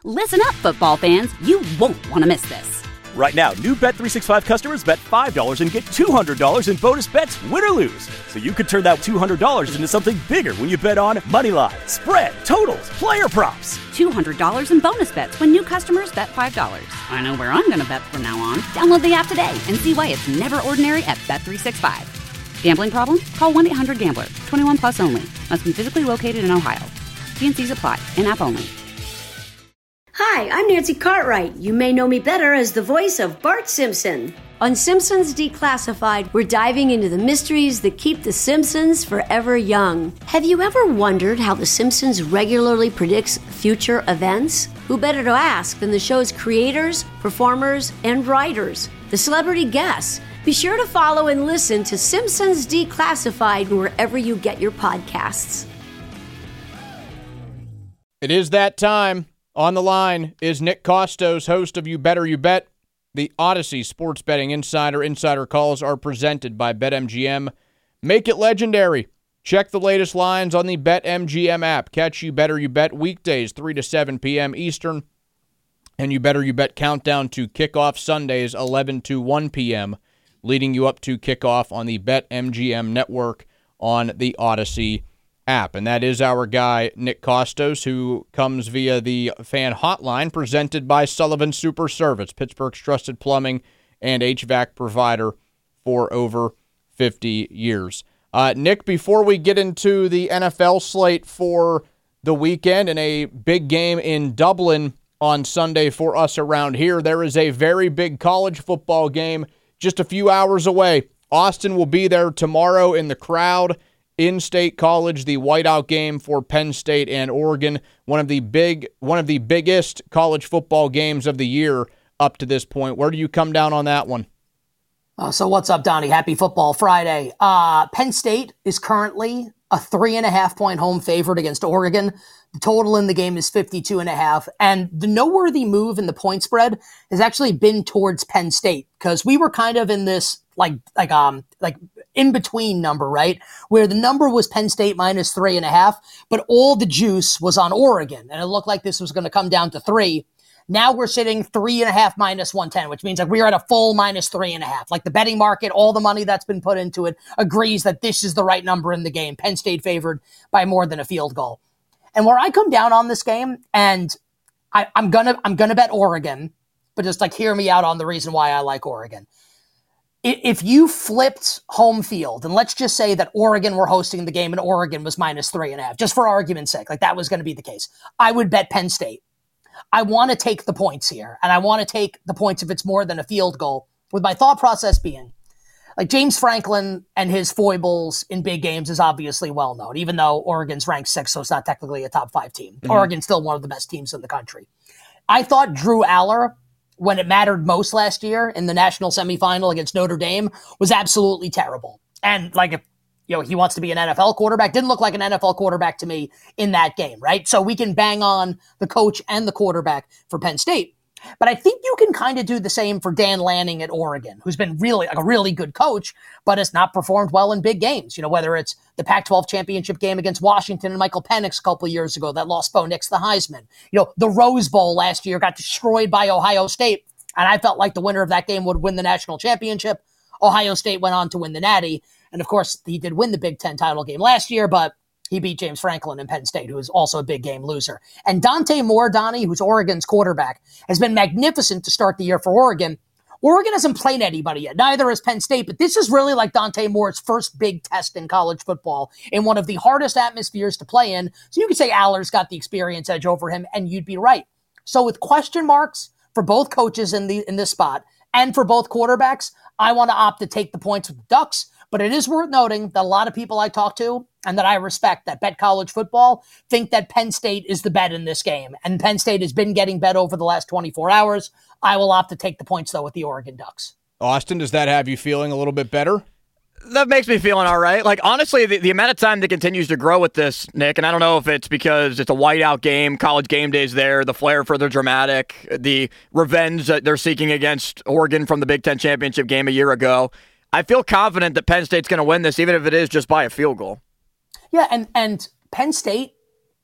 Listen up, football fans. You won't want to miss this. Right now, new Bet365 customers bet $5 and get $200 in bonus bets, win or lose. So you could turn that $200 into something bigger when you bet on moneyline, spread, totals, player props. $200 in bonus bets when new customers bet $5. I know where I'm going to bet from now on. Download the app today and see why it's never ordinary at Bet365. Gambling problem? Call 1-800-GAMBLER. 21 plus only. Must be physically located in Ohio. T&Cs apply. In-app only. Hi, I'm Nancy Cartwright. You may know me better as the voice of Bart Simpson. On Simpsons Declassified, we're diving into the mysteries that keep the Simpsons forever young. Have you ever wondered how the Simpsons regularly predicts future events? Who better to ask than the show's creators, performers, and writers, the celebrity guests? Be sure to follow and listen to Simpsons Declassified wherever you get your podcasts. It is that time. On the line is Nick Kostos, host of You Better You Bet. The Odyssey Sports Betting Insider. Insider calls are presented by BetMGM. Make it legendary. Check the latest lines on the BetMGM app. Catch You Better You Bet weekdays 3 to 7 p.m. Eastern. And You Better You Bet countdown to kickoff Sundays 11 to 1 p.m., leading you up to kickoff on the BetMGM network on the Odyssey app. And that is our guy, Nick Kostos, who comes via the fan hotline presented by Sullivan Super Service, Pittsburgh's trusted plumbing and HVAC provider for over 50 years. Nick, before we get into the NFL slate for the weekend and a big game in Dublin on Sunday for us around here, there is a very big college football game just a few hours away. Austin will be there tomorrow in the crowd. In-state college, the whiteout game for Penn State and Oregon, one of the biggest college football games of the year up to this point. Where do you come down on that one? So what's up, Donnie? Happy Football Friday. Penn State is currently a 3.5-point home favorite against Oregon. The total in the game is 52.5. And the noteworthy move in the point spread has actually been towards Penn State, because we were kind of in this like in-between number, right? Where the number was Penn State minus 3.5, but all the juice was on Oregon. And it looked like this was going to come down to 3. Now we're sitting 3.5 minus 110, which means like we're at a full minus 3.5. Like the betting market, all the money that's been put into it agrees that this is the right number in the game. Penn State favored by more than a field goal. And where I come down on this game, and I'm gonna bet Oregon, but just like hear me out on the reason why I like Oregon. If you flipped home field, and let's just say that Oregon were hosting the game and Oregon was minus 3.5, just for argument's sake, like that was going to be the case, I would bet Penn State. I want to take the points here, and I want to take the points if it's more than a field goal, with my thought process being, like James Franklin and his foibles in big games is obviously well known, even though Oregon's ranked 6th, so it's not technically a top 5 team. Mm-hmm. Oregon's still one of the best teams in the country. I thought Drew Aller, when it mattered most last year in the national semifinal against Notre Dame, was absolutely terrible. And like, if he wants to be an NFL quarterback, didn't look like an NFL quarterback to me in that game, right? So we can bang on the coach and the quarterback for Penn State. But I think you can kind of do the same for Dan Lanning at Oregon, who's been really like a really good coach, but has not performed well in big games. Whether it's the Pac-12 championship game against Washington and Michael Penix a couple of years ago that lost Bo Nix the Heisman. The Rose Bowl last year got destroyed by Ohio State, and I felt like the winner of that game would win the national championship. Ohio State went on to win the Natty, and of course he did win the Big Ten title game last year, but he beat James Franklin in Penn State, who is also a big game loser. And Dante Moore, Donnie, who's Oregon's quarterback, has been magnificent to start the year for Oregon. Oregon hasn't played anybody yet. Neither has Penn State, but this is really like Dante Moore's first big test in college football in one of the hardest atmospheres to play in. So you could say Aller's got the experience edge over him, and you'd be right. So with question marks for both coaches in this spot and for both quarterbacks, I want to opt to take the points with the Ducks. But it is worth noting that a lot of people I talk to and that I respect that bet college football think that Penn State is the bet in this game. And Penn State has been getting bet over the last 24 hours. I will opt to take the points, though, with the Oregon Ducks. Austin, does that have you feeling a little bit better? That makes me feeling all right. Like, honestly, the amount of time that continues to grow with this, Nick, and I don't know if it's because it's a whiteout game, college game day's there, the flair for the dramatic, the revenge that they're seeking against Oregon from the Big Ten championship game a year ago. I feel confident that Penn State's going to win this, even if it is just by a field goal. Yeah, and Penn State,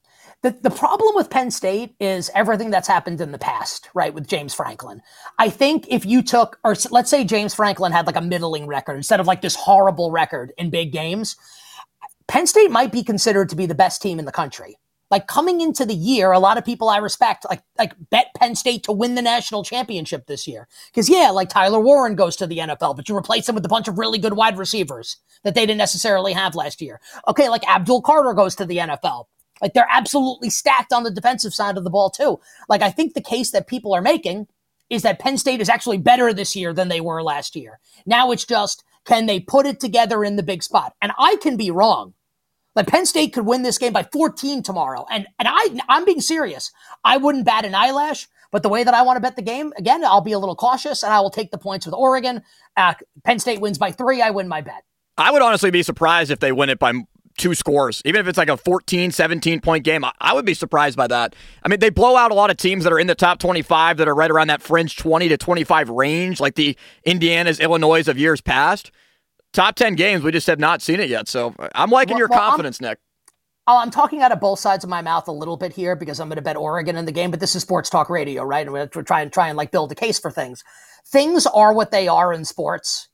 The problem with Penn State is everything that's happened in the past, right, with James Franklin. I think if you took, or let's say James Franklin had like a middling record instead of like this horrible record in big games, Penn State might be considered to be the best team in the country. Like coming into the year, a lot of people I respect, like bet Penn State to win the national championship this year. Because yeah, like Tyler Warren goes to the NFL, but you replace him with a bunch of really good wide receivers that they didn't necessarily have last year. Okay, like Abdul Carter goes to the NFL. Like they're absolutely stacked on the defensive side of the ball too. Like I think the case that people are making is that Penn State is actually better this year than they were last year. Now it's just, can they put it together in the big spot? And I can be wrong. Like Penn State could win this game by 14 tomorrow. And I'm being serious. I wouldn't bat an eyelash, but the way that I want to bet the game, again, I'll be a little cautious and I will take the points with Oregon. Penn State wins by 3. I win my bet. I would honestly be surprised if they win it by 2 scores. Even if it's like a 14, 17-point game, I would be surprised by that. I mean, they blow out a lot of teams that are in the top 25 that are right around that fringe 20 to 25 range, like the Indianas, Illinois of years past. Top 10 games, we just have not seen it yet. So I'm liking your confidence, Nick. I'm talking out of both sides of my mouth a little bit here because I'm going to bet Oregon in the game, but this is sports talk radio, right? And we're try and like build a case for things. Things are what they are in sports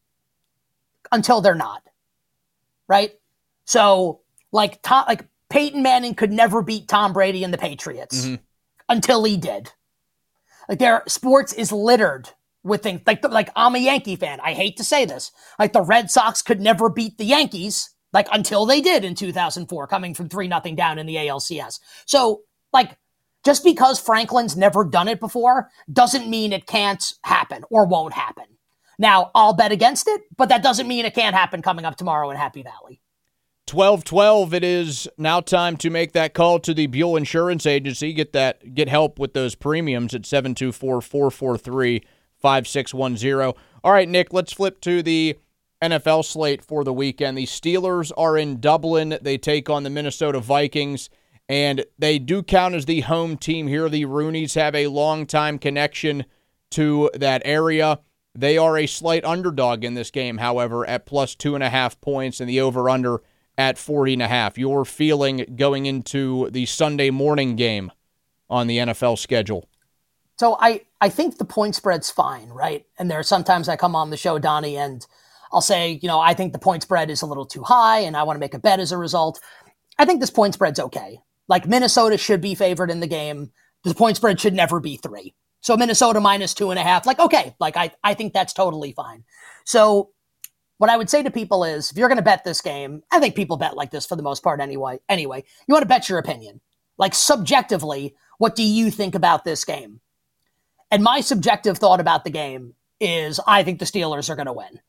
until they're not, right? So like Peyton Manning could never beat Tom Brady and the Patriots until he did. Like their sports is littered with things like I'm a Yankee fan. I hate to say this. Like the Red Sox could never beat the Yankees like until they did in 2004, coming from 3-0 down in the ALCS. So like just because Franklin's never done it before doesn't mean it can't happen or won't happen. Now I'll bet against it, but that doesn't mean it can't happen coming up tomorrow in Happy Valley. 12:12. It is now time to make that call to the Buell Insurance Agency. Get help with those premiums at 724-443-5610. All right, Nick, let's flip to the NFL slate for the weekend. The Steelers are in Dublin. They take on the Minnesota Vikings, and they do count as the home team here. The Rooneys have a long-time connection to that area. They are a slight underdog in this game, however, at plus 2.5 points, and the over-under at 40.5. Your feeling going into the Sunday morning game on the NFL schedule? So I think the point spread's fine, right? And there are sometimes I come on the show, Donnie, and I'll say, I think the point spread is a little too high and I want to make a bet as a result. I think this point spread's okay. Like Minnesota should be favored in the game. The point spread should never be 3. So Minnesota minus 2.5, like, okay. Like I think that's totally fine. So what I would say to people is if you're going to bet this game, I think people bet like this for the most part anyway, you want to bet your opinion. Like subjectively, what do you think about this game? And my subjective thought about the game is I think the Steelers are going to win.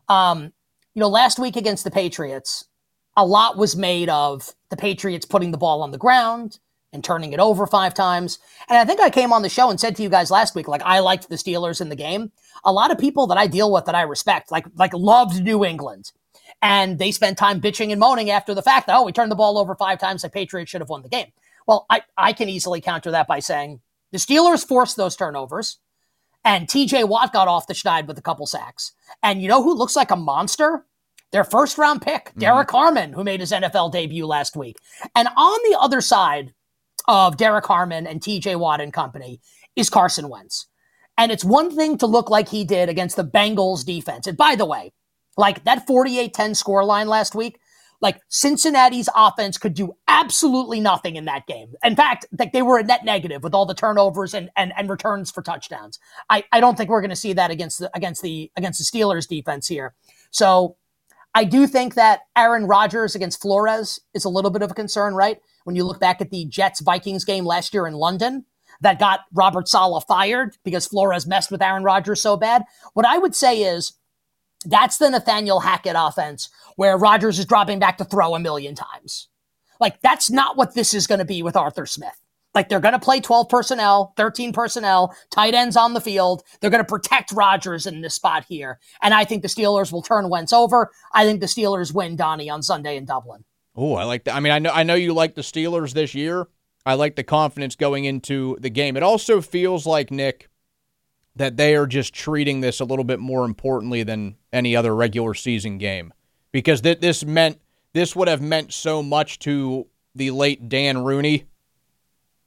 Last week against the Patriots, a lot was made of the Patriots putting the ball on the ground and turning it over 5 times. And I think I came on the show and said to you guys last week, like, I liked the Steelers in the game. A lot of people that I deal with that I respect, like loved New England. And they spent time bitching and moaning after the fact that, we turned the ball over 5 times. The Patriots should have won the game. Well, I can easily counter that by saying, the Steelers forced those turnovers, and TJ Watt got off the schneid with a couple sacks. And you know who looks like a monster? Their first-round pick, Derek Harmon, who made his NFL debut last week. And on the other side of Derek Harmon and TJ Watt and company is Carson Wentz. And it's one thing to look like he did against the Bengals defense. And by the way, like that 48-10 scoreline last week, like Cincinnati's offense could do absolutely nothing in that game. In fact, like they were a net negative with all the turnovers and returns for touchdowns. I don't think we're going to see that against the Steelers defense here. So I do think that Aaron Rodgers against Flores is a little bit of a concern, right? When you look back at the Jets-Vikings game last year in London that got Robert Saleh fired because Flores messed with Aaron Rodgers so bad. What I would say is that's the Nathaniel Hackett offense where Rodgers is dropping back to throw 1,000,000 times. Like, that's not what this is going to be with Arthur Smith. Like, they're going to play 12 personnel, 13 personnel, tight ends on the field. They're going to protect Rodgers in this spot here. And I think the Steelers will turn Wentz over. I think the Steelers win, Donnie, on Sunday in Dublin. Oh, I like that. I mean, I know you like the Steelers this year. I like the confidence going into the game. It also feels like, Nick, that they are just treating this a little bit more importantly than any other regular season game. Because this would have meant so much to the late Dan Rooney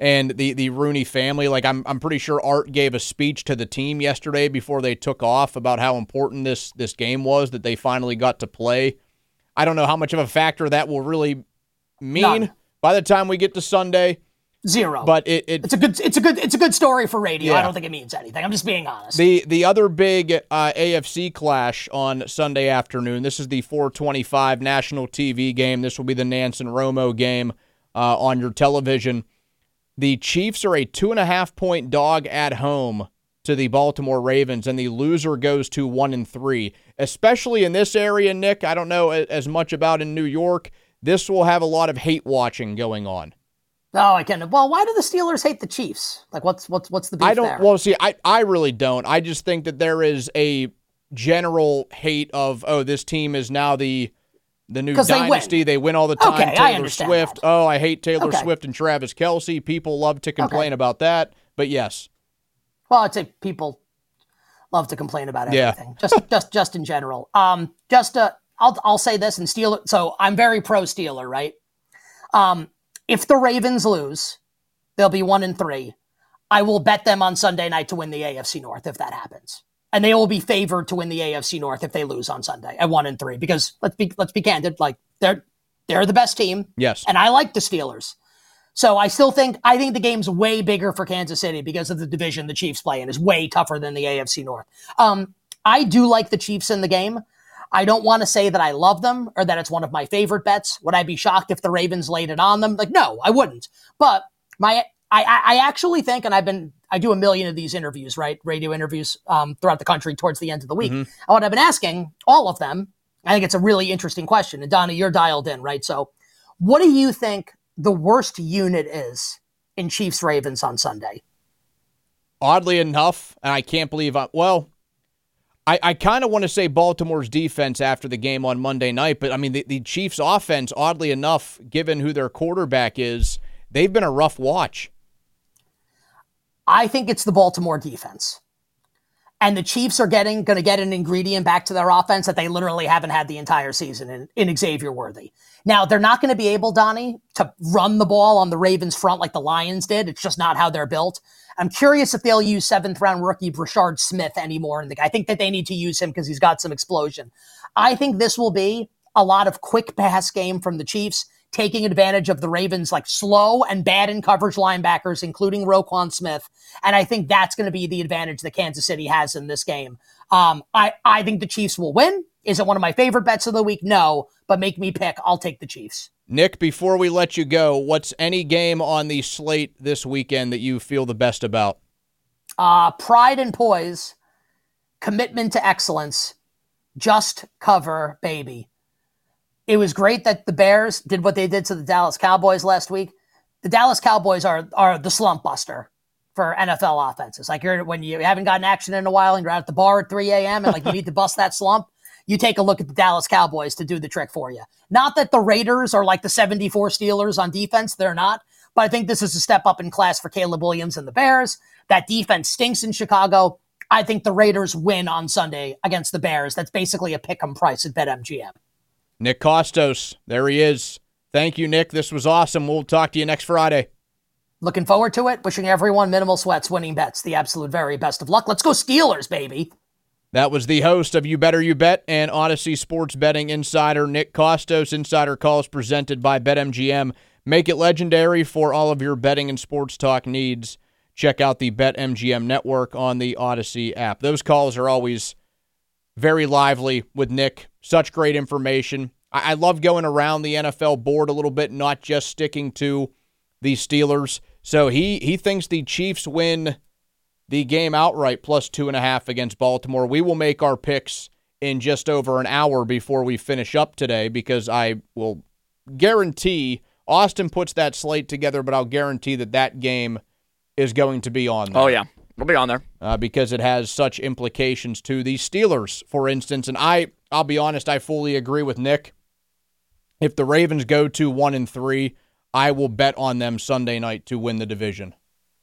and the Rooney family. Like I'm pretty sure Art gave a speech to the team yesterday before they took off about how important this game was that they finally got to play. I don't know how much of a factor that will really mean None. by the time we get to Sunday. Zero. But it's a good story for radio. Yeah. I don't think it means anything. I'm just being honest. The other big AFC clash on Sunday afternoon. This is the 425 national TV game. This will be the Nance and Romo game on your television. The Chiefs are a 2.5-point dog at home to the Baltimore Ravens, and the loser goes to 1-3. Especially in this area, Nick, I don't know as much about in New York. This will have a lot of hate watching going on. Oh, I can. Well, why do the Steelers hate the Chiefs? Like, what's the beef there? Well, see, I really don't. I just think that there is a general hate of, this team is now the new dynasty. They win all the time. Okay, Taylor Swift. That. I hate Taylor Swift and Travis Kelce. People love to complain about that. But yes. Well, I'd say people love to complain about everything. Yeah. Just in general. I'll say this and Steeler. So I'm very pro Steeler, right? If the Ravens lose, they'll be 1-3. I will bet them on Sunday night to win the AFC North if that happens. And they will be favored to win the AFC North if they lose on Sunday at 1-3. Because let's be candid, like they're the best team. Yes. And I like the Steelers. So I think the game's way bigger for Kansas City because of the division the Chiefs play in is way tougher than the AFC North. I do like the Chiefs in the game. I don't want to say that I love them or that it's one of my favorite bets. Would I be shocked if the Ravens laid it on them? Like, no, I wouldn't. But I actually think, and I do a million of these interviews, right? Radio interviews throughout the country towards the end of the week. And what I've been asking all of them, I think it's a really interesting question. And Donnie, you're dialed in, right? So what do you think the worst unit is in Chiefs Ravens on Sunday? Oddly enough, and I can't believe I kind of want to say Baltimore's defense after the game on Monday night, but I mean, the Chiefs' offense, oddly enough, given who their quarterback is, they've been a rough watch. I think it's the Baltimore defense. And the Chiefs are going to get an ingredient back to their offense that they literally haven't had the entire season in Xavier Worthy. Now, they're not going to be able, Donnie, to run the ball on the Ravens front like the Lions did. It's just not how they're built. I'm curious if they'll use 7th-round rookie Brashard Smith anymore. I think that they need to use him because he's got some explosion. I think this will be a lot of quick pass game from the Chiefs, taking advantage of the Ravens' like slow and bad in coverage linebackers, including Roquan Smith. And I think that's going to be the advantage that Kansas City has in this game. I think the Chiefs will win. Is it one of my favorite bets of the week? No, but make me pick. I'll take the Chiefs. Nick, before we let you go, what's any game on the slate this weekend that you feel the best about? Pride and poise, commitment to excellence, just cover, baby. It was great that the Bears did what they did to the Dallas Cowboys last week. The Dallas Cowboys are the slump buster for NFL offenses. Like when you haven't gotten action in a while and you're out at the bar at 3 a.m. and like you need to bust that slump, you take a look at the Dallas Cowboys to do the trick for you. Not that the Raiders are like the 74 Steelers on defense. They're not. But I think this is a step up in class for Caleb Williams and the Bears. That defense stinks in Chicago. I think the Raiders win on Sunday against the Bears. That's basically a pick-em price at BetMGM. Nick Kostos, there he is. Thank you, Nick. This was awesome. We'll talk to you next Friday. Looking forward to it. Wishing everyone minimal sweats, winning bets. The absolute very best of luck. Let's go Steelers, baby. That was the host of You Better You Bet and Odyssey Sports Betting Insider, Nick Kostos. Insider calls presented by BetMGM. Make it legendary for all of your betting and sports talk needs. Check out the BetMGM network on the Odyssey app. Those calls are always very lively with Nick. Such great information. I love going around the NFL board a little bit, not just sticking to the Steelers. So he thinks the Chiefs win the game outright plus 2.5 against Baltimore. We will make our picks in just over an hour before we finish up today because I will guarantee Austin puts that slate together, but I'll guarantee that game is going to be on there. Oh, yeah. We'll be on there. Because it has such implications to the Steelers, for instance. And I'll be honest, I fully agree with Nick. If the Ravens go to 1-3, I will bet on them Sunday night to win the division.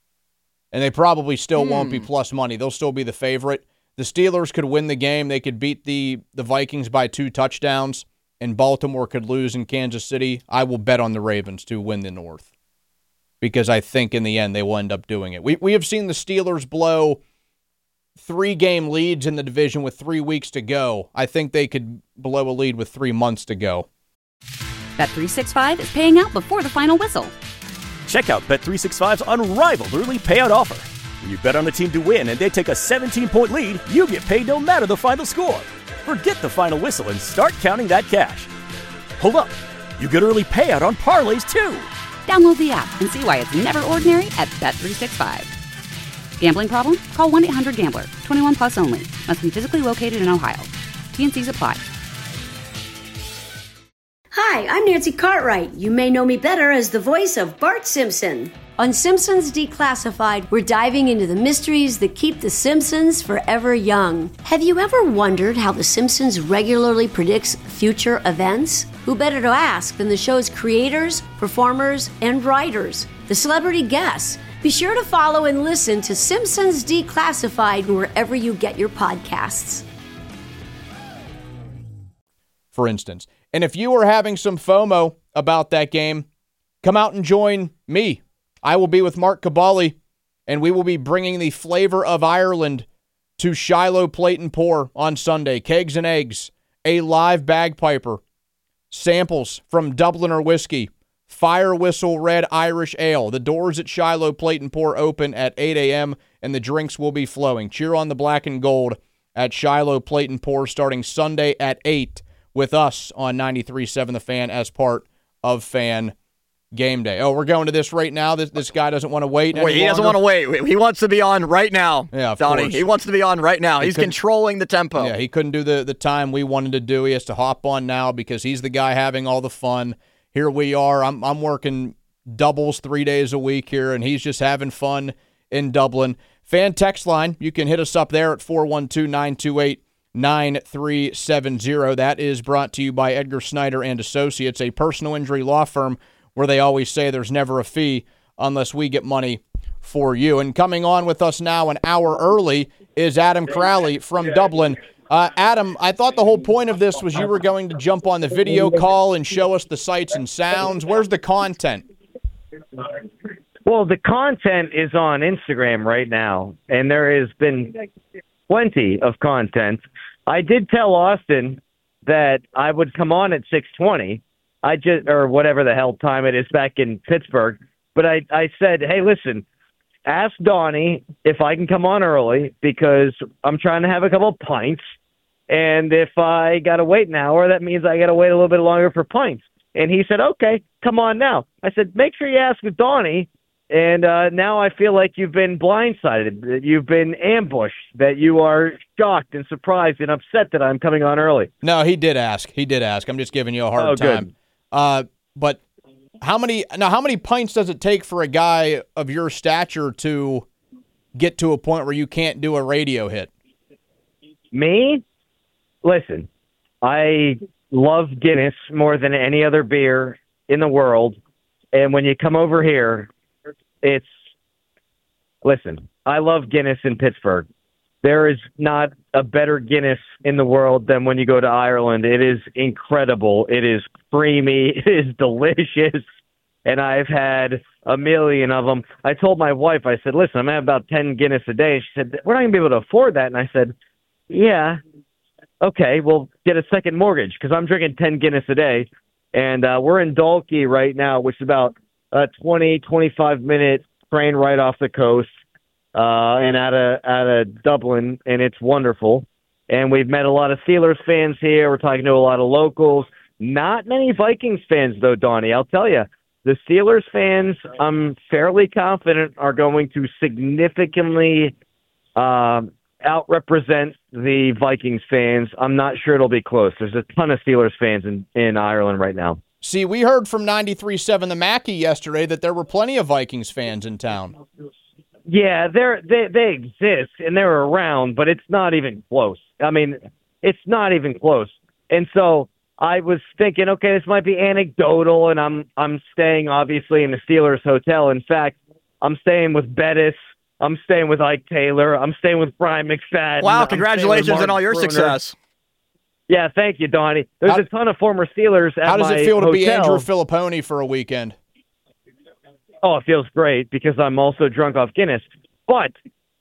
And they probably still won't be plus money. They'll still be the favorite. The Steelers could win the game. They could beat the Vikings by 2 touchdowns, and Baltimore could lose in Kansas City. I will bet on the Ravens to win the North. because I think in the end they will end up doing it. We have seen the Steelers blow 3-game leads in the division with 3 weeks to go. I think they could blow a lead with 3 months to go. Bet365 is paying out before the final whistle. Check out Bet365's unrivaled early payout offer. When you bet on a team to win and they take a 17-point lead, you get paid no matter the final score. Forget the final whistle and start counting that cash. Hold up. You get early payout on parlays, too. Download the app and see why it's never ordinary at Bet365. Gambling problem? Call 1-800-GAMBLER. 21 plus only. Must be physically located in Ohio. T&Cs apply. Hi, I'm Nancy Cartwright. You may know me better as the voice of Bart Simpson. On Simpsons Declassified, we're diving into the mysteries that keep The Simpsons forever young. Have you ever wondered how The Simpsons regularly predicts future events? Who better to ask than the show's creators, performers, and writers, the celebrity guests? Be sure to follow and listen to Simpsons Declassified wherever you get your podcasts. For instance. And if you are having some FOMO about that game, come out and join me. I will be with Mark Cabali, and we will be bringing the flavor of Ireland to Shiloh Plate and Pour on Sunday. Kegs and eggs, a live bagpiper, samples from Dubliner whiskey, Fire Whistle Red Irish Ale. The doors at Shiloh Plate and Pour open at 8 a.m., and the drinks will be flowing. Cheer on the black and gold at Shiloh Plate and Pour starting Sunday at 8 with us on 93.7 The Fan as part of Fan Game Day. Oh, we're going to this right now? This guy doesn't want to wait any He doesn't longer? want to wait. He wants to be on right now, Yeah, Donnie. course. He wants to be on right now. He's controlling the tempo. Yeah, he couldn't do the time we wanted to do. He has to hop on now because he's the guy having all the fun. Here we are. I'm working doubles 3 days a week here, and he's just having fun in Dublin. Fan text line, you can hit us up there at 412-928-9370. That is brought to you by Edgar Snyder and Associates, a personal injury law firm where they always say there's never a fee unless we get money for you. And coming on with us now an hour early is Adam Crowley from Dublin. Adam, I thought the whole point of this was you were going to jump on the video call and show us the sights and sounds. Where's the content? Well, the content is on Instagram right now, and there has been plenty of content. I did tell Austin that I would come on at 6:20, or whatever the hell time it is back in Pittsburgh. But I said, hey, listen, ask Donnie if I can come on early because I'm trying to have a couple of pints. And if I got to wait an hour, that means I got to wait a little bit longer for pints. And he said, okay, come on now. I said, make sure you ask Donnie. And now I feel like you've been blindsided, that you've been ambushed, that you are shocked and surprised and upset that I'm coming on early. No, he did ask. I'm just giving you a hard time. But how many pints does it take for a guy of your stature to get to a point where you can't do a radio hit? Me? Listen, I love Guinness more than any other beer in the world. And when you come over here, listen, I love Guinness in Pittsburgh. There is not a better Guinness in the world than when you go to Ireland. It is incredible. It is creamy. It is delicious. And I've had a million of them. I told my wife, I said, listen, I'm going to have about 10 Guinness a day. She said, we're not going to be able to afford that. And I said, yeah, okay, well, get a second mortgage because I'm drinking 10 Guinness a day. And we're in Dalkey right now, which is about a 20, 25-minute train right off the coast and out of Dublin, and it's wonderful. And we've met a lot of Steelers fans here. We're talking to a lot of locals. Not many Vikings fans, though, Donnie. I'll tell you, the Steelers fans, I'm fairly confident, are going to significantly outrepresent the Vikings fans. I'm not sure it'll be close. There's a ton of Steelers fans in Ireland right now. See, we heard from 93.7 The Mackey yesterday that there were plenty of Vikings fans in town. Yeah, they exist, and they're around, but it's not even close. I mean, it's not even close. And so I was thinking, okay, this might be anecdotal, and I'm staying, obviously, in the Steelers hotel. In fact, I'm staying with Bettis. I'm staying with Ike Taylor. I'm staying with Brian McFadden. Wow, congratulations on all your success. Yeah, thank you, Donnie. There's a ton of former Steelers at my hotel. How does it feel to be Andrew Filipponi for a weekend? Oh, it feels great because I'm also drunk off Guinness. But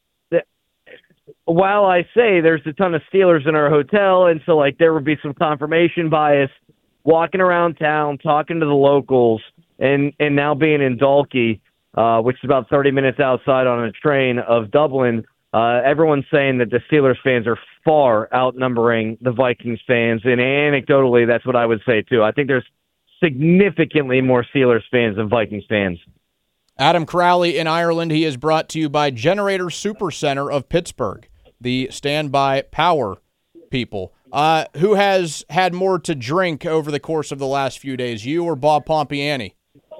while I say there's a ton of Steelers in our hotel, and so like there would be some confirmation bias, walking around town, talking to the locals, and now being in Dalkey, which is about 30 minutes outside on a train of Dublin, everyone's saying that the Steelers fans are far outnumbering the Vikings fans, and anecdotally, that's what I would say too. I think there's significantly more Steelers fans than Vikings fans. Adam Crowley in Ireland. He is brought to you by Generator Supercenter of Pittsburgh, the standby power people. Who has had more to drink over the course of the last few days, you or Bob Pompiani?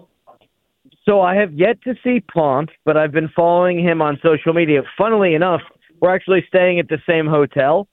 So I have yet to see Pomp, but I've been following him on social media. Funnily enough, we're actually staying at the same hotel.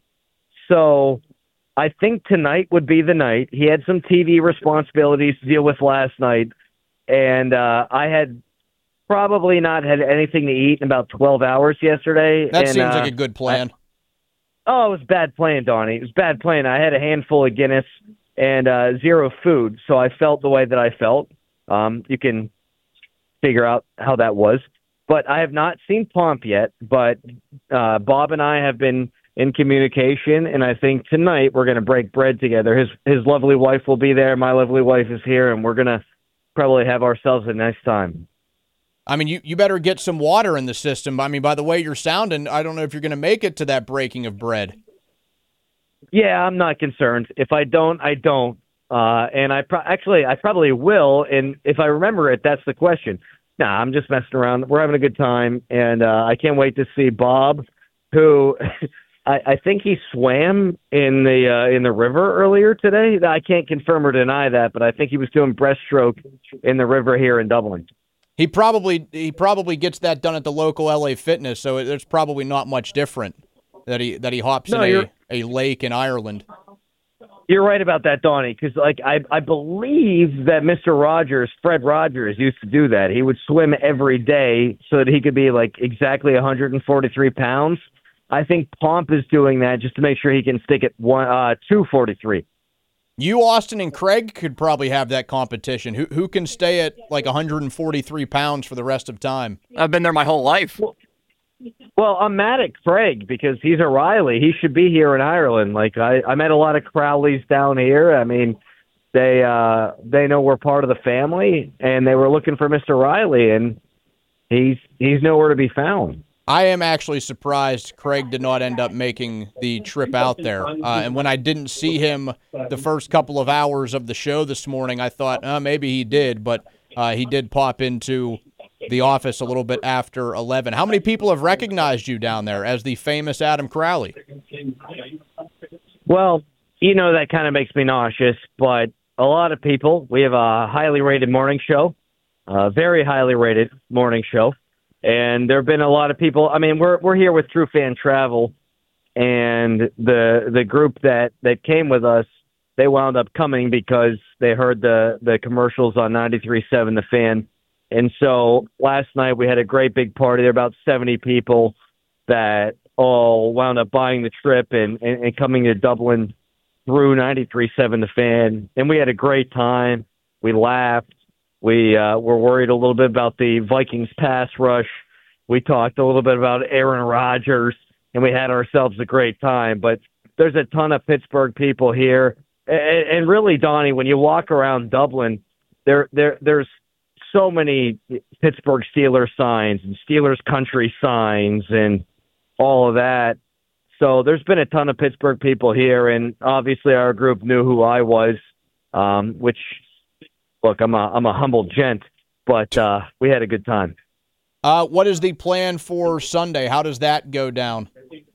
So I think tonight would be the night. He had some TV responsibilities to deal with last night, and I had probably not had anything to eat in about 12 hours yesterday. That seems like a good plan. It was bad playing, Donnie. It was bad playing. I had a handful of Guinness and zero food, so I felt the way that I felt. You can figure out how that was. But I have not seen Pomp yet, but Bob and I have been in communication, and I think tonight we're going to break bread together. His lovely wife will be there. My lovely wife is here, and we're going to probably have ourselves a nice time. I mean, you better get some water in the system. I mean, by the way you're sounding, I don't know if you're going to make it to that breaking of bread. Yeah, I'm not concerned. If I don't, I don't. And I probably will. And if I remember it, that's the question. Nah, I'm just messing around. We're having a good time, and I can't wait to see Bob, who I think he swam in the river earlier today. I can't confirm or deny that, but I think he was doing breaststroke in the river here in Dublin. He probably gets that done at the local LA Fitness, so there's probably not much different that he hops in a lake in Ireland. You're right about that, Donnie, because I believe that Mr. Rogers, Fred Rogers, used to do that. He would swim every day so that he could be like exactly 143 pounds. I think Pomp is doing that just to make sure he can stick at 243. You, Austin, and Craig could probably have that competition. Who can stay at like 143 pounds for the rest of time? I've been there my whole life. Well, I'm mad at Craig because he's a Riley. He should be here in Ireland. Like I met a lot of Crowleys down here. I mean, they know we're part of the family, and they were looking for Mr. Riley, and he's nowhere to be found. I am actually surprised Craig did not end up making the trip out there. And when I didn't see him the first couple of hours of the show this morning, I thought maybe he did, but he did pop into the office a little bit after 11. How many people have recognized you down there as the famous Adam Crowley? Well, that kind of makes me nauseous, but a lot of people. We have a highly rated morning show, a very highly rated morning show. And there have been a lot of people. I mean, we're here with True Fan Travel, and the group that came with us, they wound up coming because they heard the commercials on 93.7 The Fan. And so last night we had a great big party. There were about 70 people that all wound up buying the trip and coming to Dublin through 93.7 The Fan. And we had a great time. We laughed. We were worried a little bit about the Vikings pass rush. We talked a little bit about Aaron Rodgers, and we had ourselves a great time. But there's a ton of Pittsburgh people here. And really, Donnie, when you walk around Dublin, there's so many Pittsburgh Steelers signs and Steelers country signs and all of that. So there's been a ton of Pittsburgh people here, and obviously our group knew who I was, which – look, I'm a humble gent, but we had a good time. What is the plan for Sunday? How does that go down?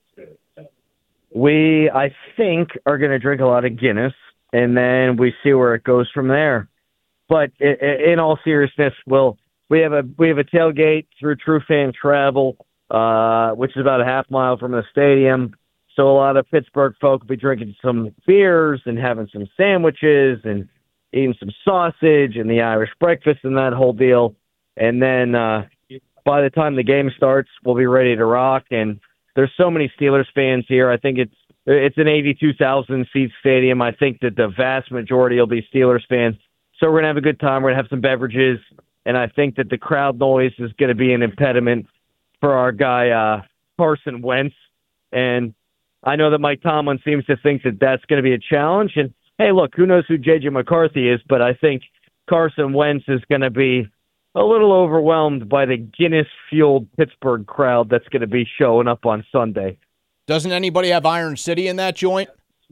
We, I think, are going to drink a lot of Guinness, and then we see where it goes from there. But in all seriousness, we have a tailgate through True Fan Travel, which is about a half mile from the stadium. So a lot of Pittsburgh folk will be drinking some beers and having some sandwiches and eating some sausage and the Irish breakfast and that whole deal. And then by the time the game starts, we'll be ready to rock. And there's so many Steelers fans here. I think it's an 82,000-seat stadium. I think that the vast majority will be Steelers fans. So we're going to have a good time. We're going to have some beverages. and I think that the crowd noise is going to be an impediment for our guy Carson Wentz. And I know that Mike Tomlin seems to think that that's going to be a challenge. And, hey, look, who knows who J.J. McCarthy is, but I think Carson Wentz is going to be a little overwhelmed by the Guinness-fueled Pittsburgh crowd that's going to be showing up on Sunday. Doesn't anybody have Iron City in that joint?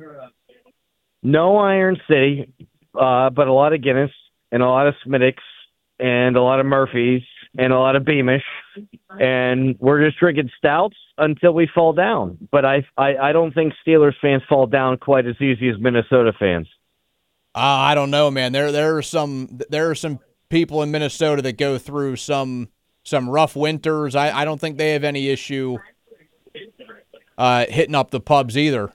No Iron City, but a lot of Guinness and a lot of Smittix and a lot of Murphys and a lot of Beamish. And we're just drinking stouts until we fall down. But I don't think Steelers fans fall down quite as easy as Minnesota fans. I don't know, man. There are some people in Minnesota that go through some rough winters. I don't think they have any issue hitting up the pubs either.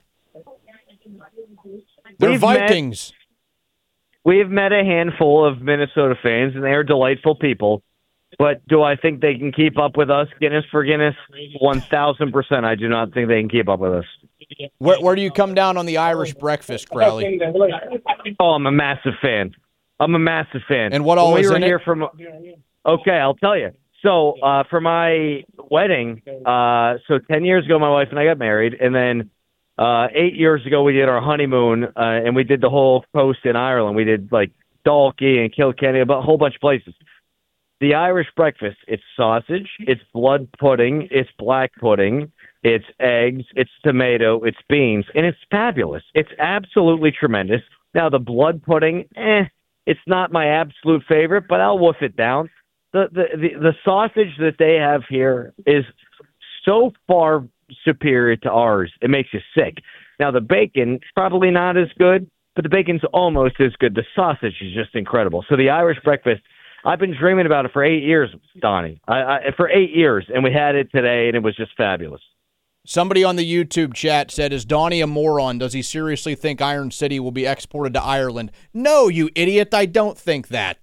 They're Vikings. We've met a handful of Minnesota fans, and they are delightful people. But do I think they can keep up with us, Guinness for Guinness? 1,000%. I do not think they can keep up with us. Where do you come down on the Irish breakfast, Crowley? Oh, I'm a massive fan. And what all is in it? Okay, I'll tell you. So for my wedding, 10 years ago, my wife and I got married, and then 8 years ago we did our honeymoon, and we did the whole coast in Ireland. We did like Dalkey and Kilkenny, a whole bunch of places. The Irish breakfast, it's sausage, it's blood pudding, it's black pudding, it's eggs, it's tomato, it's beans, and it's fabulous. It's absolutely tremendous. Now, the blood pudding, it's not my absolute favorite, but I'll wolf it down. The sausage that they have here is so far superior to ours, it makes you sick. Now, the bacon, probably not as good, but the bacon's almost as good. The sausage is just incredible. So the Irish breakfast, I've been dreaming about it for 8 years, Donnie. For 8 years, and we had it today, and it was just fabulous. Somebody on the YouTube chat said, is Donnie a moron? Does he seriously think Iron City will be exported to Ireland? No, you idiot. I don't think that.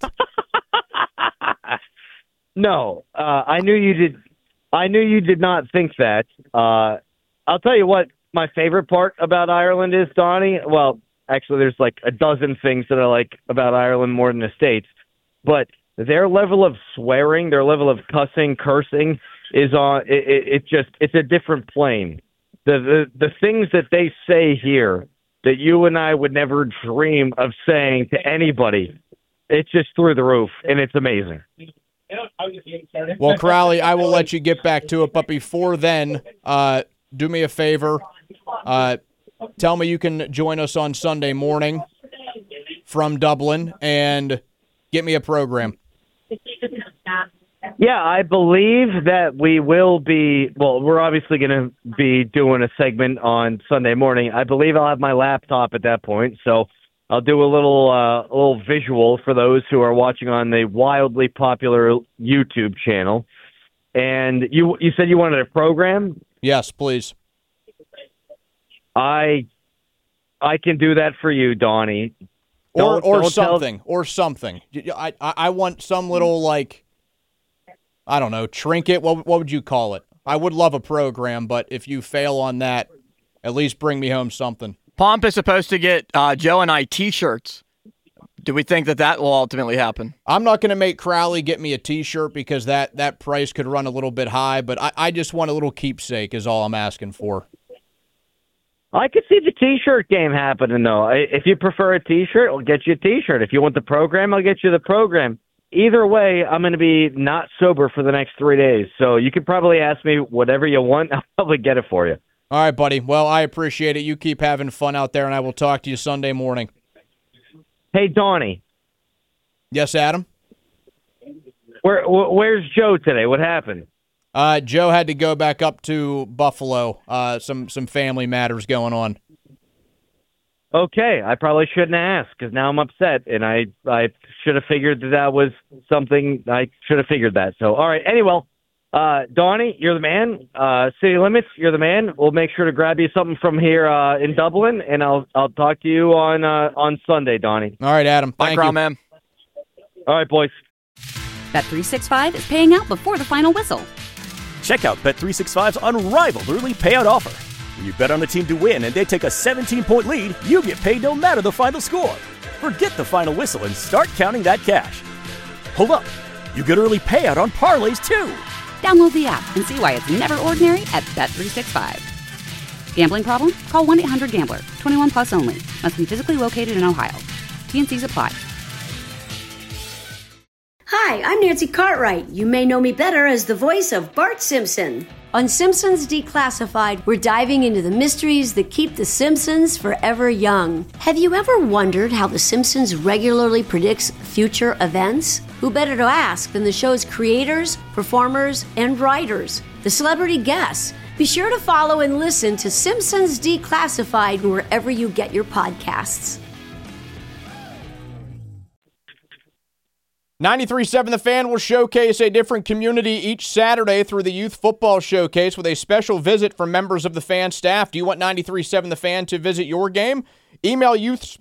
No, I knew you did. I knew you did not think that. I'll tell you what my favorite part about Ireland is, Donnie. Well, actually, there's like a dozen things that I like about Ireland more than the States, but their level of swearing, their level of cursing is on. It's a different plane. The things that they say here that you and I would never dream of saying to anybody, it's just through the roof, and it's amazing. Well, Crowley, I will let you get back to it, but before then, do me a favor. Tell me you can join us on Sunday morning from Dublin and get me a program. Yeah, I believe that we will be, we're obviously going to be doing a segment on Sunday morning. I believe I'll have my laptop at that point, so I'll do a little visual for those who are watching on the wildly popular YouTube channel. And you said you wanted a program? Yes, please. I can do that for you, Donnie. Or something. I want some little, like, I don't know, trinket. What would you call it? I would love a program, but if you fail on that, at least bring me home something. Pomp is supposed to get Joe and I T-shirts. Do we think that will ultimately happen? I'm not going to make Crowley get me a T-shirt because that price could run a little bit high, but I just want a little keepsake is all I'm asking for. I could see the T-shirt game happening, though. If you prefer a T-shirt, I'll get you a T-shirt. If you want the program, I'll get you the program. Either way, I'm going to be not sober for the next 3 days, so you could probably ask me whatever you want. I'll probably get it for you. All right, buddy. Well, I appreciate it. You keep having fun out there, and I will talk to you Sunday morning. Hey, Donnie. Yes, Adam? Where's Joe today? What happened? Joe had to go back up to Buffalo. Some family matters going on. Okay, I probably shouldn't ask because now I'm upset, and I should have figured that was something. I should have figured that. So, all right. Anyway, Donnie, you're the man. City Limits, you're the man. We'll make sure to grab you something from here in Dublin, and I'll talk to you on Sunday, Donnie. All right, Adam. Thank you, man. All right, boys. Bet365 is paying out before the final whistle. Check out Bet365's unrivaled early payout offer. When you bet on a team to win and they take a 17-point lead, you get paid no matter the final score. Forget the final whistle and start counting that cash. Hold up. You get early payout on parlays, too. Download the app and see why it's never ordinary at Bet365. Gambling problem? Call 1-800-GAMBLER. 21 plus only. Must be physically located in Ohio. T&Cs apply. Hi, I'm Nancy Cartwright. You may know me better as the voice of Bart Simpson. On Simpsons Declassified, we're diving into the mysteries that keep the Simpsons forever young. Have you ever wondered how the Simpsons regularly predicts future events? Who better to ask than the show's creators, performers, and writers, the celebrity guests? Be sure to follow and listen to Simpsons Declassified wherever you get your podcasts. 93.7 The Fan will showcase a different community each Saturday through the Youth Football Showcase with a special visit from members of the Fan staff. Do you want 93.7 The Fan to visit your game? Email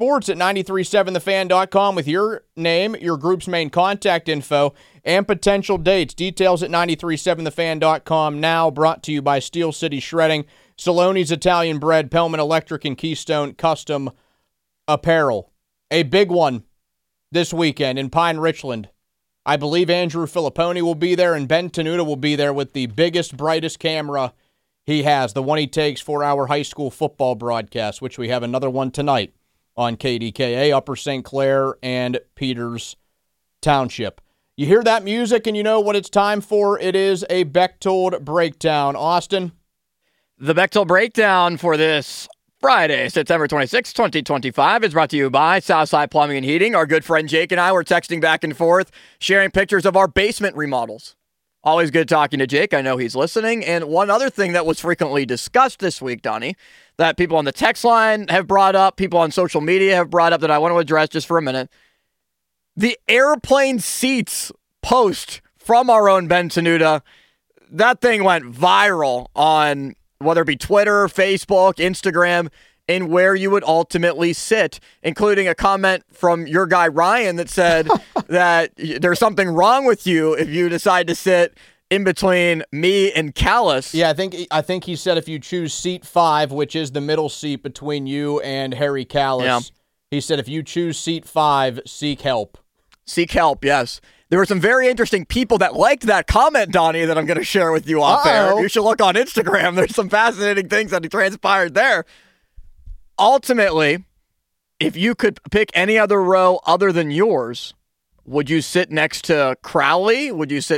youthsports@937thefan.com with your name, your group's main contact info, and potential dates. Details at 937thefan.com now. Brought to you by Steel City Shredding, Saloni's Italian Bread, Pellman Electric, and Keystone Custom Apparel. A big one this weekend in Pine Richland. I believe Andrew Filipponi will be there, and Ben Tenuta will be there with the biggest, brightest camera he has, the one he takes for our high school football broadcast, which we have another one tonight on KDKA, Upper St. Clair, and Peters Township. You hear that music and you know what it's time for. It is a Bechtold Breakdown. Austin? The Bechtold Breakdown for this Friday, September 26, 2025, is brought to you by Southside Plumbing and Heating. Our good friend Jake and I were texting back and forth, sharing pictures of our basement remodels. Always good talking to Jake. I know he's listening. And one other thing that was frequently discussed this week, Donnie, that people on the text line have brought up, people on social media have brought up that I want to address just for a minute. The airplane seats post from our own Ben Tenuta, that thing went viral on whether it be Twitter, Facebook, Instagram, and where you would ultimately sit, including a comment from your guy Ryan that said that there's something wrong with you if you decide to sit in between me and Callis. Yeah, I think he said if you choose seat 5, which is the middle seat between you and Harry Callis, he said if you choose seat 5, seek help. Seek help, yes. There were some very interesting people that liked that comment, Donnie, that I'm going to share with you off air. You should look on Instagram. There's some fascinating things that transpired there. Ultimately, if you could pick any other row other than yours, would you sit next to Crowley? Would you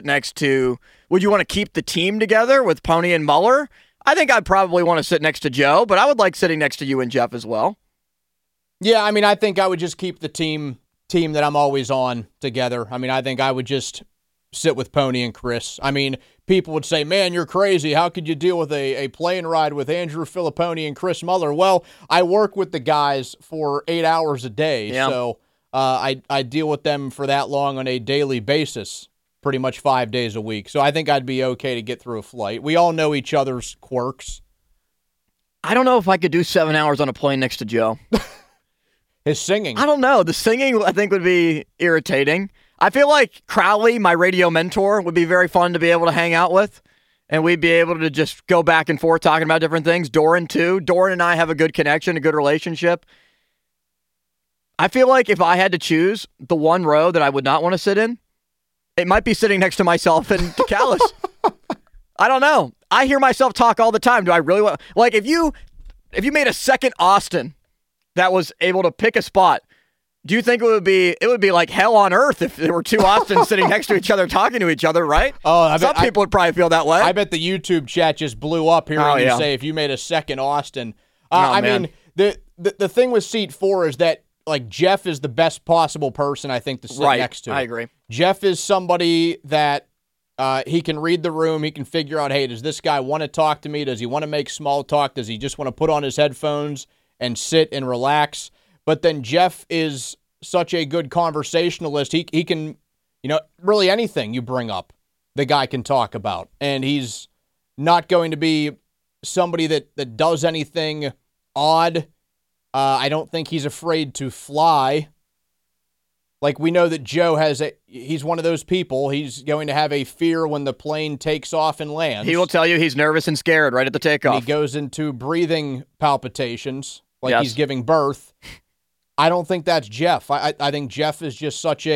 want to keep the team together with Pony and Muller? I think I'd probably want to sit next to Joe, but I would like sitting next to you and Jeff as well. Yeah, I mean, I think I would just keep the team that I'm always on together. I mean, I think I would just sit with Pony and Chris. I mean, people would say, man, you're crazy. How could you deal with a plane ride with Andrew Filipponi and Chris Muller? Well, I work with the guys for 8 hours a day, so I deal with them for that long on a daily basis, pretty much 5 days a week. So I think I'd be okay to get through a flight. We all know each other's quirks. I don't know if I could do 7 hours on a plane next to Joe. His singing. I don't know. The singing, I think, would be irritating. I feel like Crowley, my radio mentor, would be very fun to be able to hang out with. And we'd be able to just go back and forth talking about different things. Doran, too. Doran and I have a good connection, a good relationship. I feel like if I had to choose the one row that I would not want to sit in, it might be sitting next to myself and Callis. I don't know. I hear myself talk all the time. Do I really want... Like, if you made a second Austin that was able to pick a spot, do you think it would be like hell on earth if there were two Austins sitting next to each other talking to each other, right? Oh, some people would probably feel that way. I bet the YouTube chat just blew up hearing you say if you made a second Austin. Mean, the thing with seat 4 is that like Jeff is the best possible person I think to sit next to. I agree. Jeff is somebody that he can read the room. He can figure out, hey, does this guy want to talk to me? Does he want to make small talk? Does he just want to put on his headphones and sit and relax? But then Jeff is such a good conversationalist. He can, really anything you bring up, the guy can talk about. And he's not going to be somebody that does anything odd. I don't think he's afraid to fly. Like, we know that Joe he's one of those people. He's going to have a fear when the plane takes off and lands. He will tell you he's nervous and scared right at the takeoff. And he goes into breathing palpitations like he's giving birth. I don't think that's Jeff. I think Jeff is just such a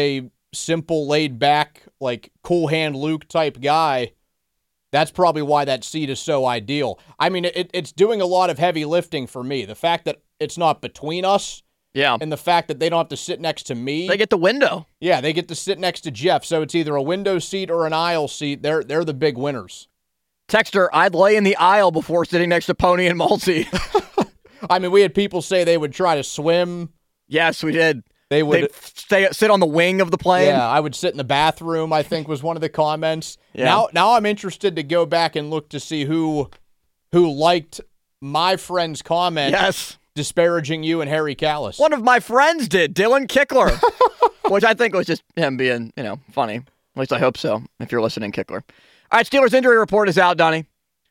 simple, laid back, like cool hand Luke type guy, that's probably why that seat is so ideal. I mean, it's doing a lot of heavy lifting for me. The fact that it's not between us, and the fact that they don't have to sit next to me. They get the window. Yeah, they get to sit next to Jeff. So it's either a window seat or an aisle seat. They're the big winners. Texter, I'd lay in the aisle before sitting next to Pony and Malty. I mean, we had people say they would try to swim. Yes, we did. They'd sit on the wing of the plane. Yeah, I would sit in the bathroom, I think was one of the comments. Yeah. Now I'm interested to go back and look to see who liked my friend's comment. Yes. Disparaging you and Harry Callis. One of my friends did, Dylan Kickler, which I think was just him being, funny. At least I hope so, if you're listening, Kickler. All right, Steelers injury report is out, Donnie.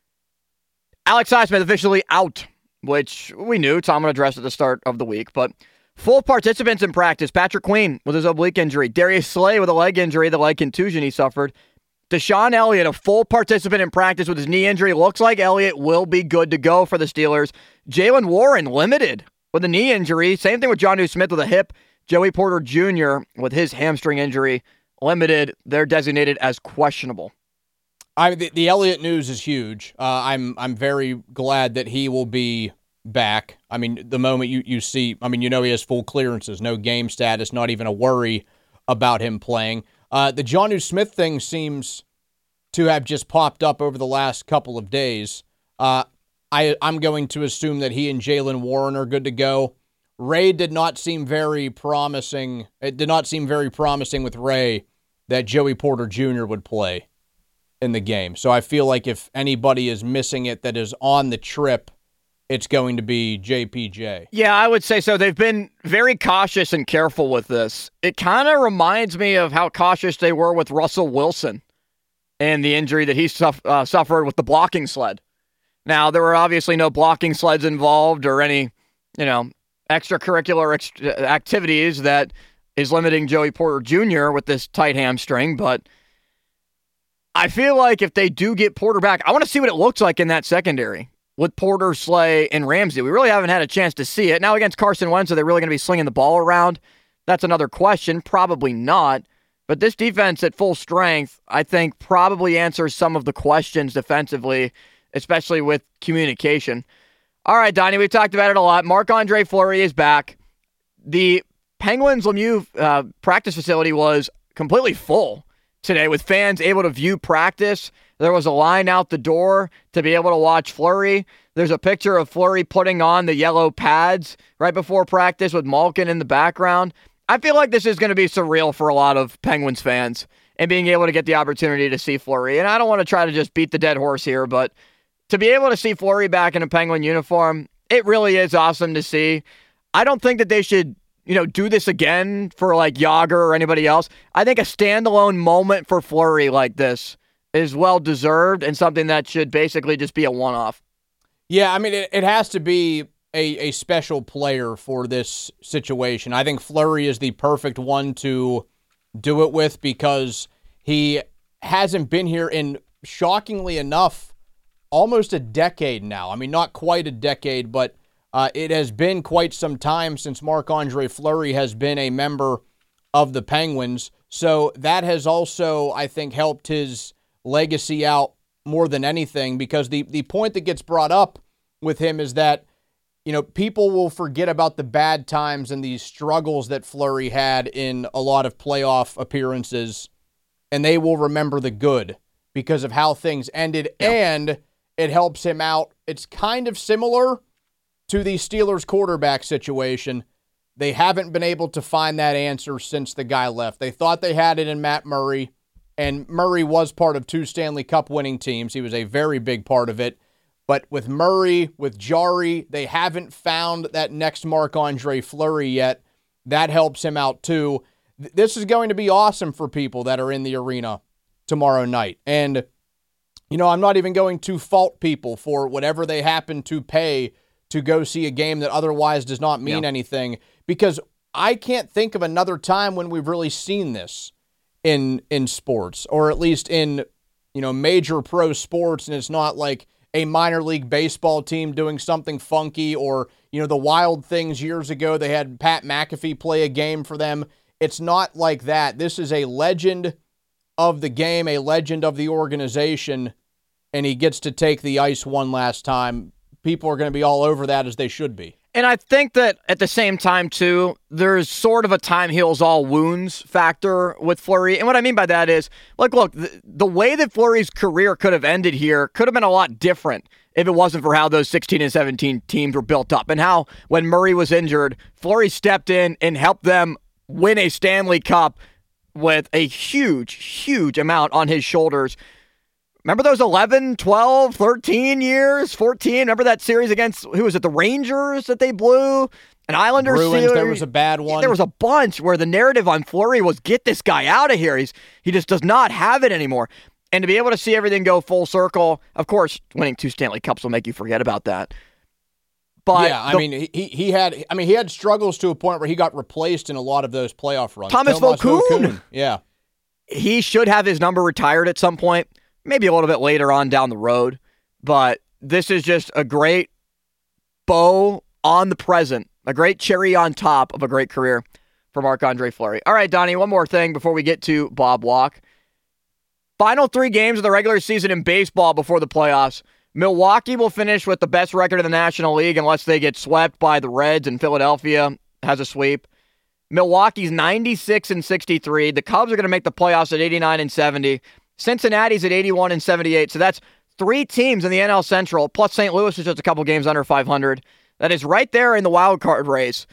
Alex Highsmith officially out, which we knew. Tom would address at the start of the week, but full participants in practice. Patrick Queen with his oblique injury. Darius Slay with a leg injury, the leg contusion he suffered. Deshaun Elliott, a full participant in practice with his knee injury. Looks like Elliott will be good to go for the Steelers. Jaylen Warren, limited with a knee injury. Same thing with Jonnu Smith with a hip. Joey Porter Jr. with his hamstring injury, limited. They're designated as questionable. The Elliott news is huge. I'm very glad that he will be back. I mean, the moment you see, he has full clearances, no game status, not even a worry about him playing. The Jonnu Smith thing seems to have just popped up over the last couple of days. I'm going to assume that he and Jaylen Warren are good to go. Ray did not seem very promising. It did not seem very promising with Ray that Joey Porter Jr. would play in the game. So I feel like if anybody is missing it that is on the trip, it's going to be JPJ. Yeah, I would say so. They've been very cautious and careful with this. It kind of reminds me of how cautious they were with Russell Wilson and the injury that he suffered with the blocking sled. Now, there were obviously no blocking sleds involved or any, extracurricular activities that is limiting Joey Porter Jr. with this tight hamstring, but I feel like if they do get Porter back, I want to see what it looks like in that secondary with Porter, Slay, and Ramsey. We really haven't had a chance to see it. Now against Carson Wentz, are they really going to be slinging the ball around? That's another question. Probably not. But this defense at full strength, I think, probably answers some of the questions defensively, especially with communication. All right, Donnie, we've talked about it a lot. Marc-Andre Fleury is back. The Penguins Lemieux practice facility was completely full today with fans able to view practice. There was a line out the door to be able to watch Fleury. There's a picture of Fleury putting on the yellow pads right before practice with Malkin in the background. I feel like this is going to be surreal for a lot of Penguins fans and being able to get the opportunity to see Fleury. And I don't want to try to just beat the dead horse here, but to be able to see Fleury back in a Penguin uniform, it really is awesome to see. I don't think that they should do this again for like Jágr or anybody else. I think a standalone moment for Fleury like this is well-deserved and something that should basically just be a one-off. Yeah, I mean, it has to be a special player for this situation. I think Fleury is the perfect one to do it with because he hasn't been here in, shockingly enough, almost a decade now. I mean, not quite a decade, but it has been quite some time since Marc-Andre Fleury has been a member of the Penguins. So that has also, I think, helped his legacy out more than anything, because the point that gets brought up with him is that, people will forget about the bad times and the struggles that Fleury had in a lot of playoff appearances, and they will remember the good because of how things ended, and it helps him out. It's kind of similar to the Steelers quarterback situation. They haven't been able to find that answer since the guy left. They thought they had it in Matt Murray, and Murray was part of 2 Stanley Cup winning teams. He was a very big part of it. But with Murray, with Jarry, they haven't found that next Marc-Andre Fleury yet. That helps him out too. This is going to be awesome for people that are in the arena tomorrow night. And, I'm not even going to fault people for whatever they happen to pay to go see a game that otherwise does not mean anything, because I can't think of another time when we've really seen this in sports, or at least in, major pro sports, and it's not like a minor league baseball team doing something funky, or, the Wild Things years ago, they had Pat McAfee play a game for them. It's not like that. This is a legend of the game, a legend of the organization, and he gets to take the ice one last time. People are going to be all over that, as they should be. And I think that at the same time, too, there's sort of a time heals all wounds factor with Fleury. And what I mean by that is, like, look, the way that Fleury's career could have ended here could have been a lot different if it wasn't for how those 16 and 17 teams were built up and how, when Murray was injured, Fleury stepped in and helped them win a Stanley Cup with a huge, huge amount on his shoulders. Remember those 11, 12, 13 years, 14? Remember that series against, who was it, the Rangers that they blew? An Islanders Bruins, series? there was a bad one. There was a bunch where the narrative on Fleury was, get this guy out of here. He just does not have it anymore. And to be able to see everything go full circle, of course, winning 2 Stanley Cups will make you forget about that. But yeah, he had struggles to a point where he got replaced in a lot of those playoff runs. Thomas Vokoun. Yeah. He should have his number retired at some point. Maybe a little bit later on down the road, but this is just a great bow on the present, a great cherry on top of a great career for Marc-Andre Fleury. All right, Donnie, one more thing before we get to Bob Walk. Final 3 games of the regular season in baseball before the playoffs. Milwaukee will finish with the best record in the National League unless they get swept by the Reds and Philadelphia has a sweep. Milwaukee's 96 and 63. The Cubs are going to make the playoffs at 89 and 70. Cincinnati's at 81 and 78, so that's 3 teams in the NL Central, plus St. Louis is just a couple games under 500. That is right there in the wild card race.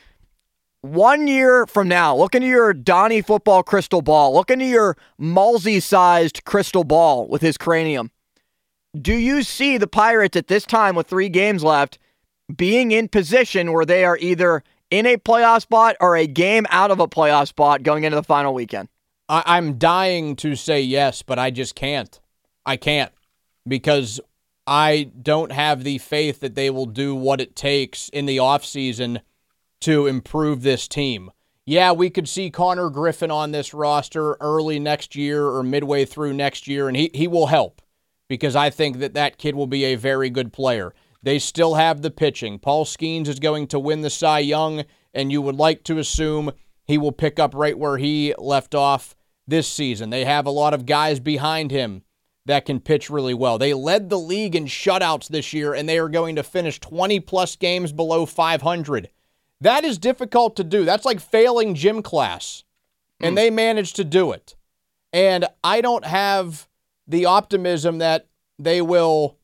1 year from now, look into your Donnie football crystal ball. Look into your Malsey-sized crystal ball with his cranium. Do you see the Pirates at this time with 3 games left being in position where they are either in a playoff spot or a game out of a playoff spot going into the final weekend? I'm dying to say yes, but I just can't. I can't, because I don't have the faith that they will do what it takes in the offseason to improve this team. Yeah, we could see Connor Griffin on this roster early next year or midway through next year, and he will help, because I think that kid will be a very good player. They still have the pitching. Paul Skeens is going to win the Cy Young, and you would like to assume he will pick up right where he left off this season. They have a lot of guys behind him that can pitch really well. They led the league in shutouts this year, and they are going to finish 20-plus games below 500. That is difficult to do. That's like failing gym class, and they managed to do it. And I don't have the optimism that they will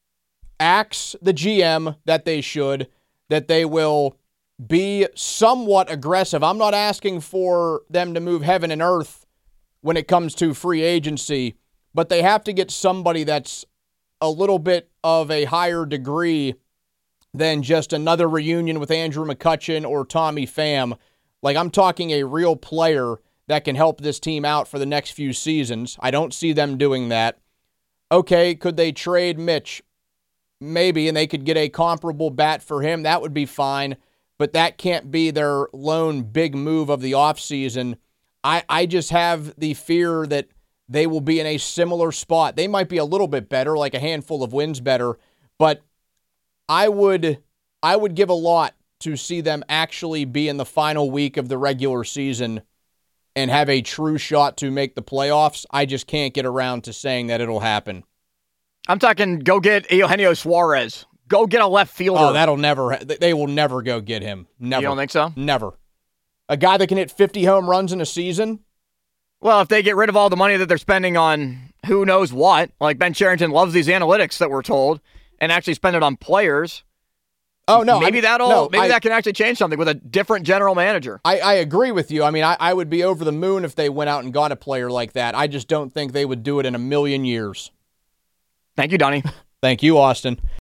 axe the GM that they should, that they will be somewhat aggressive. I'm not asking for them to move heaven and earth when it comes to free agency, but they have to get somebody that's a little bit of a higher degree than just another reunion with Andrew McCutchen or Tommy Pham. Like, I'm talking a real player that can help this team out for the next few seasons. I don't see them doing that. Okay, could they trade Mitch? Maybe, and they could get a comparable bat for him. That would be fine, but that can't be their lone big move of the offseason. I just have the fear that they will be in a similar spot. They might be a little bit better, like a handful of wins better, but I would give a lot to see them actually be in the final week of the regular season and have a true shot to make the playoffs. I just can't get around to saying that it'll happen. I'm talking go get Eugenio Suarez. Go get a left fielder. Oh, they will never go get him. Never. You don't think so? Never. A guy that can hit 50 home runs in a season? Well, if they get rid of all the money that they're spending on who knows what, like Ben Cherington loves these analytics that we're told, and actually spend it on players. Oh, no. Maybe that can actually change something with a different general manager. I agree with you. I mean, I would be over the moon if they went out and got a player like that. I just don't think they would do it in a million years. Thank you, Donnie. Thank you, Austin.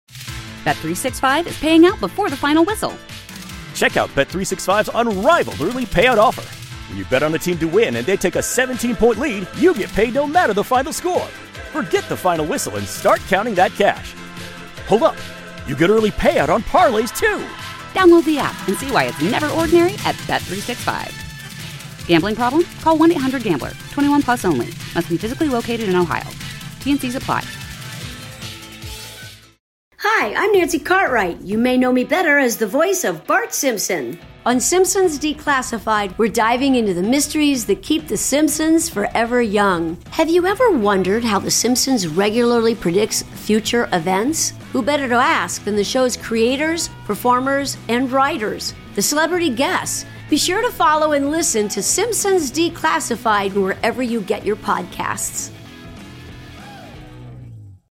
Bet365 is paying out before the final whistle. Check out Bet365's unrivaled early payout offer. When you bet on a team to win and they take a 17-point lead, you get paid no matter the final score. Forget the final whistle and start counting that cash. Hold up. You get early payout on parlays, too. Download the app and see why it's never ordinary at Bet365. Gambling problem? Call 1-800-GAMBLER. 21 plus only. Must be physically located in Ohio. T&Cs apply. Hi, Hi, I'm Nancy Cartwright. You may know me better as the voice of Bart Simpson. On Simpsons Declassified, we're diving into the mysteries that keep the Simpsons forever young. Have you ever wondered how The Simpsons regularly predicts future events? Who better to ask than the show's creators, performers, and writers, the celebrity guests? Be sure to follow and listen to Simpsons Declassified wherever you get your podcasts.